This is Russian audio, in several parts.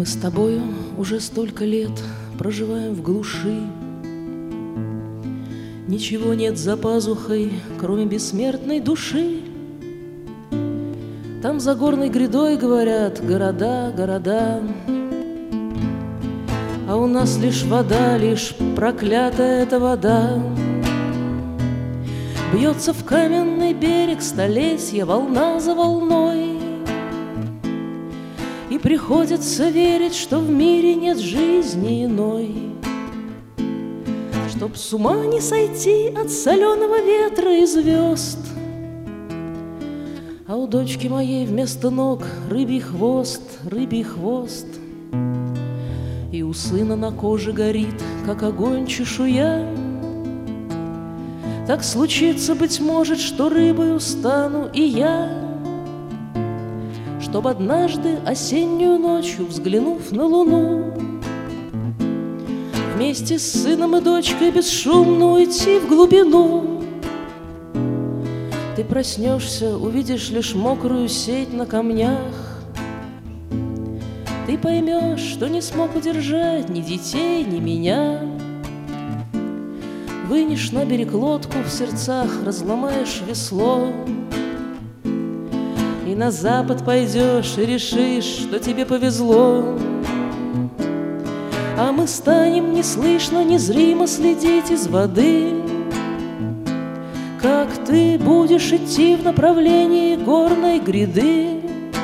Мы с тобою уже столько лет проживаем в глуши. Ничего нет за пазухой, кроме бессмертной души. Там за горной грядой, говорят, города, города. А у нас лишь вода, лишь проклятая эта вода. Бьется в каменный берег столетия волна за волной. И приходится верить, что в мире нет жизни иной. Чтоб с ума не сойти от соленого ветра и звезд. А у дочки моей вместо ног рыбий хвост, рыбий хвост. И у сына на коже горит, как огонь чешуя. Так случится, быть может, что рыбою стану и я. Чтоб однажды осеннюю ночью, взглянув на луну, вместе с сыном и дочкой бесшумно уйти в глубину. Ты проснешься, увидишь лишь мокрую сеть на камнях. Ты поймешь, что не смог удержать ни детей, ни меня. Вынешь на берег лодку, в сердцах разломаешь весло. И на запад пойдешь и решишь, что тебе повезло. А мы станем неслышно, незримо следить из воды, как ты будешь идти в направлении горной гряды.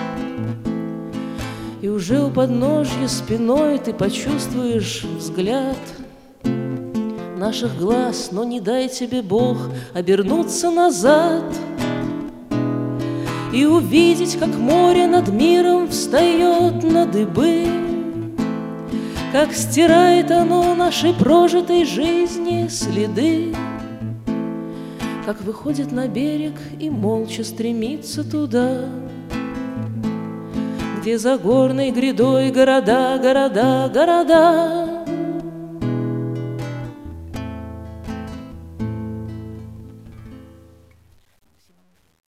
И уже у подножья спиной ты почувствуешь взгляд наших глаз, но не дай тебе Бог обернуться назад и увидеть, как море над миром встает на дыбы, как стирает оно нашей прожитой жизни следы, как выходит на берег и молча стремится туда, где за горной грядой города, города, города.